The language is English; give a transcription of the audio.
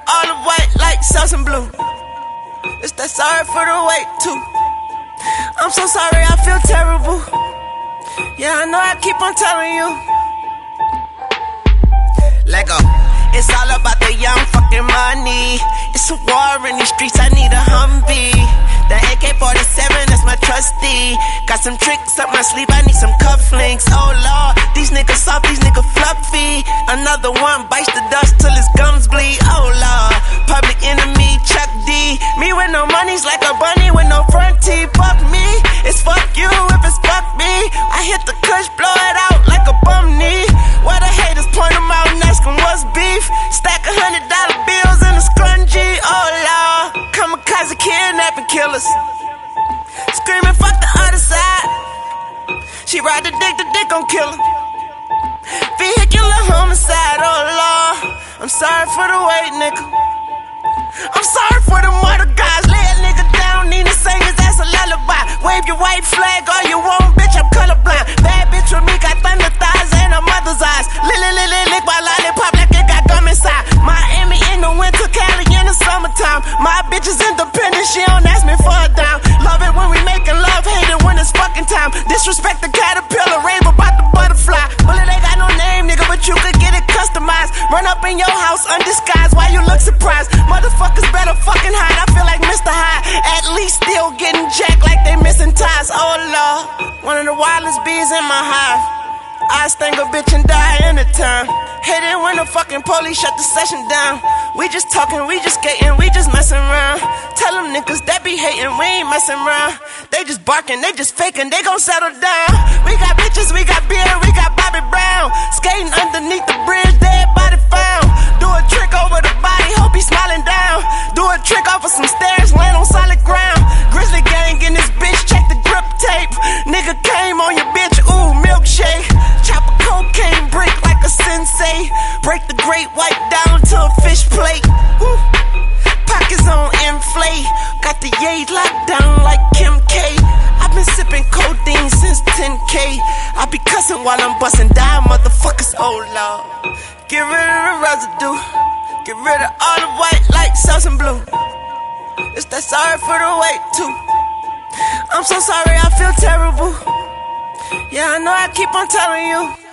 all of white like sauce and blue. It's that sorry for the wait too. I'm so sorry, I feel terrible. Yeah, I know I keep on telling you. Let go. It's all about the young fucking money. It's a war in these streets, I need a Humvee. The AK-47, that's my trusty. Got some tricks up my sleeve, I need some cufflinks. Oh lord, these niggas soft, these niggas fluffy. Another one bites the dust till his gums bleed. Oh lord, public enemy, Chuck D. Me with no money's like a bunny with no front teeth. Fuck me, it's fuck you if it's fuck me. I hit the kush, blow it out like a bum knee. Where the haters point them out and ask them what's beef. Stack $100 bills in a scrunchie. Oh lord, kamikaze kidnapping killers. Screaming fuck the other side. She ride the dick gon' kill her. Vehicular homicide, oh lord. I'm sorry for the wait, nigga. I'm sorry for the murder guys. Lay a nigga down, need to sing his ass a lullaby. Wave your white flag all you want, bitch, I'm colorblind. Bad bitch with me, got thunder thighs and a mother's eyes. Lick my lollipop like it got gum inside. Miami in the winter, Cali in the summertime. My bitch is independent, she don't ask me for a dime. Love it when we making love, hate it when it's fucking time. Disrespect the caterpillar, rave about the butterfly. Bullet ain't got no name, nigga, but you could get it customized. Run up in your house undisguised, why you look surprised? Motherfuckers better fucking hide, I feel like Mr. Hyde. At least still getting jacked like they missing ties. Oh lord, one of the wildest bees in my hive. I sting a bitch and die anytime. Hate it when the fucking police shut the session down. We just talking, we just skating, we just messing around. Tell them niggas that be hating, we ain't messing around. They just barking, they just faking, they gon' settle down. We got bitches, we got beer, we got Bobby Brown. Skating underneath the bridge, dead body found. Do a trick over the body, hope he's smiling down. Do a trick off of some stairs, land on solid ground. Grizzly gang in this bitch, check the grip tape. Nigga came on your bitch, ooh, milkshake. Chop a cocaine brick like a sensei. Break the great white down to a fish plate. Woo. Pockets on inflate. Got the yay locked down like Kim K. I've been sipping codeine since 10K. I be cussing while I'm busting down, motherfuckers, oh lord. Get rid of the residue. Get rid of all the white like sauce and blue. It's that sorry for the wait too. I'm so sorry, I feel terrible. Yeah, I know I keep on telling you.